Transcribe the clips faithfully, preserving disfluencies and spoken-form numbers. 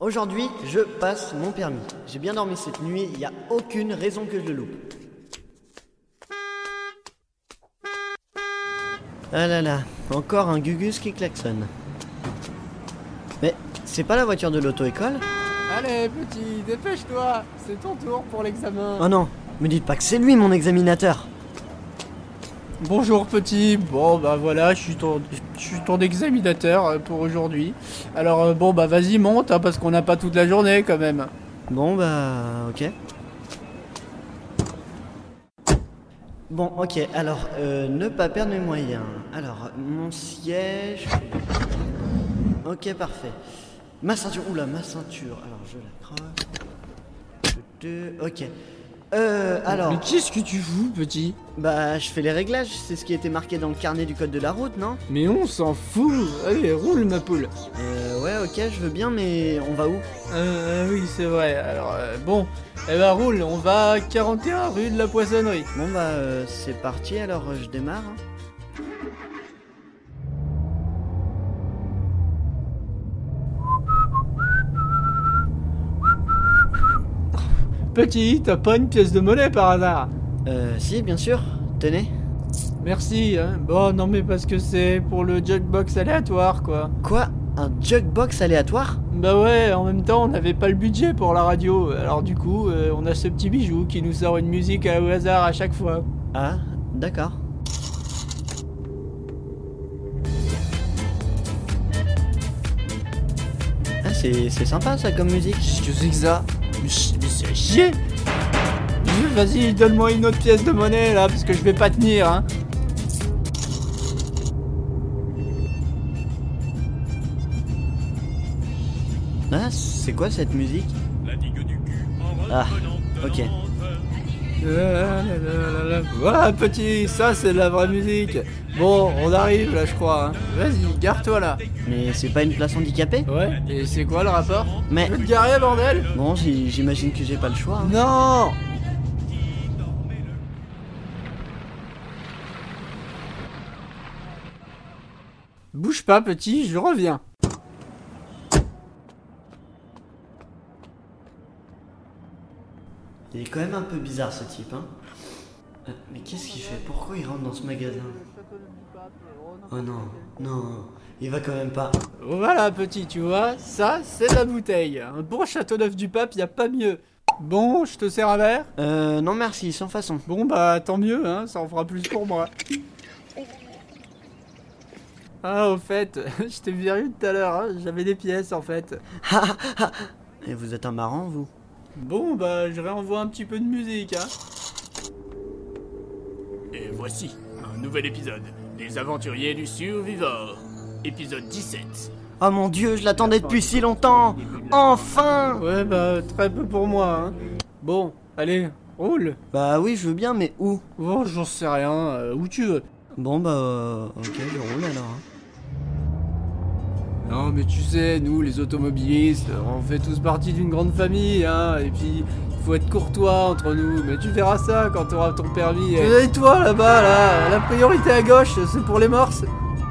Aujourd'hui, je passe mon permis. J'ai bien dormi cette nuit, il n'y a aucune raison que je le loupe. Ah là là, encore un Gugus qui klaxonne. Mais c'est pas la voiture de l'auto-école ? Allez petit, dépêche-toi, c'est ton tour pour l'examen. Oh non, me dites pas que c'est lui mon examinateur. Bonjour petit, bon bah voilà, je suis ton, je suis ton examinateur pour aujourd'hui. Alors euh, bon bah vas-y monte, hein, parce qu'on n'a pas toute la journée quand même. Bon bah ok. Bon ok, alors euh, ne pas perdre mes moyens. Alors, mon siège... Ok parfait. Ma ceinture, oula ma ceinture, alors je la crosse. Ok. Euh, alors... Mais qu'est-ce que tu fous petit ? Bah je fais les réglages, c'est ce qui était marqué dans le carnet du code de la route, non ? Mais on s'en fout, allez roule ma poule. Euh, ouais ok, je veux bien, mais on va où ? Euh, oui c'est vrai, alors euh, bon, eh ben roule, on va à quarante et un rue de la Poissonnerie. Bon bah euh, c'est parti, alors euh, je démarre. Hein. Petit, t'as pas une pièce de monnaie par hasard ? Euh, si bien sûr, tenez. Merci, hein. Bon, non mais parce que c'est pour le jukebox aléatoire, quoi. Quoi ? Un jukebox aléatoire ? Bah ouais, en même temps, on n'avait pas le budget pour la radio. Alors du coup, euh, on a ce petit bijou qui nous sort une musique au hasard à chaque fois. Ah, d'accord. Ah, c'est, c'est sympa ça comme musique. Qu'est-ce que c'est que ça ? Mais ch- mais c'est à chier ! Vas-y, donne-moi une autre pièce de monnaie là, parce que je vais pas tenir, hein. Ah, c'est quoi cette musique ? Ah, ok. Voilà petit, ça c'est de la vraie musique. Bon, on arrive là je crois, hein. Vas-y, gare-toi là. Mais c'est pas une place handicapée ? Ouais, et c'est quoi le rapport ? Mais... Je veux te garer bordel ? Bon, j'y- j'imagine que j'ai pas le choix. Hein. Non ! Bouge pas petit, je reviens. Il est quand même un peu bizarre ce type, hein. Euh, mais qu'est-ce qu'il fait ? Pourquoi il rentre dans ce magasin ? Oh non, non, il va quand même pas. Voilà petit, tu vois, ça c'est de la bouteille. Un bon Châteauneuf du Pape, y a pas mieux. Bon, je te sers un verre ? Euh, non merci, sans façon. Bon bah tant mieux, hein, ça en fera plus pour moi. Ah au fait, je t'ai vu tout à l'heure, hein, j'avais des pièces en fait. Et vous êtes un marrant, vous ? Bon bah je réenvoie un petit peu de musique, hein. Et voici un nouvel épisode des Aventuriers du Survivor, épisode dix-sept. Oh mon dieu, je l'attendais depuis si longtemps ! Enfin ! Ouais bah très peu pour moi, hein. Bon, allez, roule. Bah oui, je veux bien, mais où ? Bon, j'en sais rien, euh, où tu veux. Bon bah euh, ok, je roule alors. Hein. Non mais tu sais, nous les automobilistes, on fait tous partie d'une grande famille, hein, et puis il faut être courtois entre nous, mais tu verras ça quand tu auras ton permis. Et toi là-bas, là, la priorité à gauche, c'est pour les morses.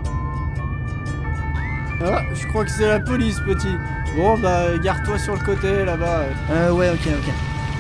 Ah, je crois que c'est la police, petit. Bon bah, gare-toi sur le côté, là-bas. Euh ouais, ok, ok.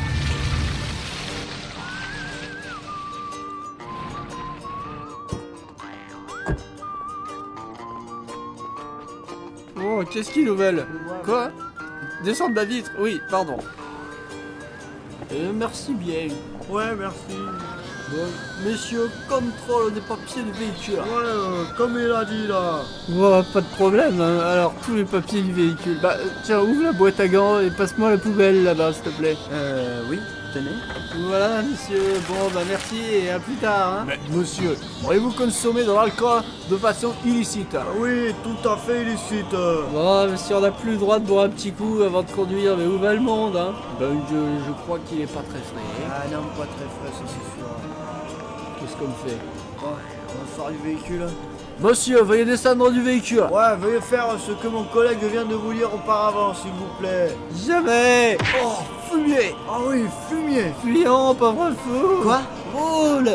Oh, qu'est-ce qu'ils nous veulent ? Quoi ? Descendre de la vitre ? Oui, pardon. Euh, merci bien. Ouais, merci. Bon, messieurs, contrôle des papiers du véhicule. Ouais, euh, comme il a dit là. Ouais, pas de problème, hein. Alors tous les papiers du véhicule. Bah, euh, tiens, ouvre la boîte à gants et passe-moi la poubelle là-bas, s'il te plaît. Euh oui, tenez. Voilà, monsieur. Bon, bah merci et à plus tard, hein. Mais, monsieur, auriez-vous consommé de l'alcool de façon illicite ? Ah oui, tout à fait illicite. euh. Bon, monsieur, on n'a plus le droit de boire un petit coup avant de conduire, mais où va le monde, hein ? Ben, je, je crois qu'il est pas très frais. Ah non, pas très frais, ça c'est sûr. Qu'est-ce qu'on fait ? Ouais, on sort du véhicule. Monsieur, veuillez descendre du véhicule. Ouais, veuillez faire ce que mon collègue vient de vous dire auparavant, s'il vous plaît. Jamais. Oh, fumier. Ah oui, fumier. Fuyant, pauvre fou. Quoi ? Roule.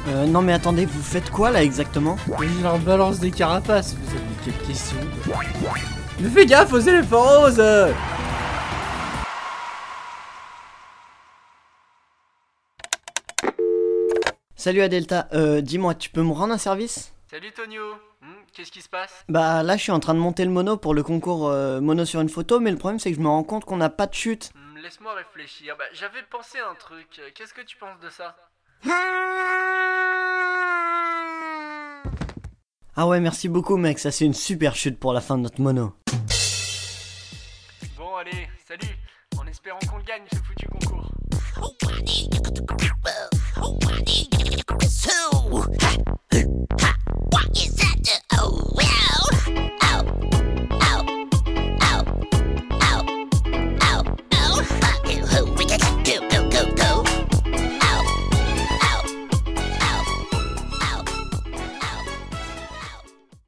Euh, non mais attendez, vous faites quoi là exactement? Mais je leur balance des carapaces, vous avez quelle question? Mais fais gaffe aux éléphants roses. Salut Adelta, euh, dis-moi, tu peux me rendre un service? Salut Tonio, hmm, qu'est-ce qui se passe? Bah là je suis en train de monter le mono pour le concours euh, mono sur une photo, mais le problème c'est que je me rends compte qu'on n'a pas de chute. hmm, Laisse-moi réfléchir, bah j'avais pensé à un truc, qu'est-ce que tu penses de ça? Ah ouais, merci beaucoup mec, ça c'est une super chute pour la fin de notre mono.